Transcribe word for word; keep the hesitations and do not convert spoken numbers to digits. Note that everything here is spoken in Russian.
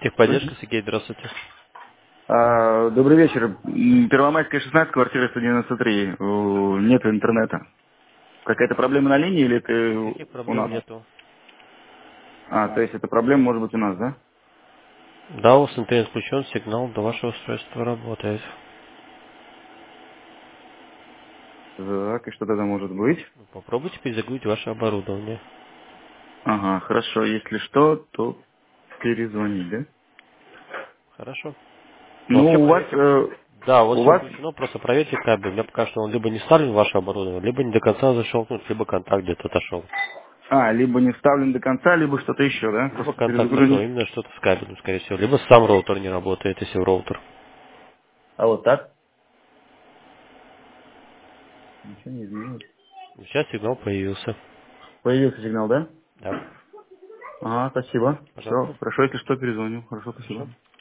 Техподдержка, Сергей, здравствуйте. А, добрый вечер. М, Первомайская, шестнадцать, квартира сто девяносто три. У, Нет интернета. Какая-то проблема на линии или это Никаких у проблем нас? нету. А, то есть эта проблема может быть у нас, да? Да, у вас интернет включен, сигнал до вашего устройства работает. Так, и что тогда может быть? Ну, Попробуйте перезагрузить ваше оборудование. Ага, хорошо. Если что, то перезвонить, да? Хорошо. Ну, вообще Ну, у вас, проверьте. э, Да, у вас у все вас, включено, просто проверьте кабель. Мне пока что он либо не вставлен в ваше оборудование, либо не до конца защелкнут, либо контакт где-то отошел. а, либо не вставлен до конца, либо что-то еще, да? Либо Просто контакт сигнал, перезагрузить. именно что-то с кабелем, скорее всего. Либо сам роутер не работает, если в роутер. А вот так? Ничего не изменилось. Сейчас сигнал появился. Появился сигнал, да? Да, Ага, спасибо. Все, пожалуйста. хорошо, если что, перезвоню. Хорошо, спасибо. Хорошо.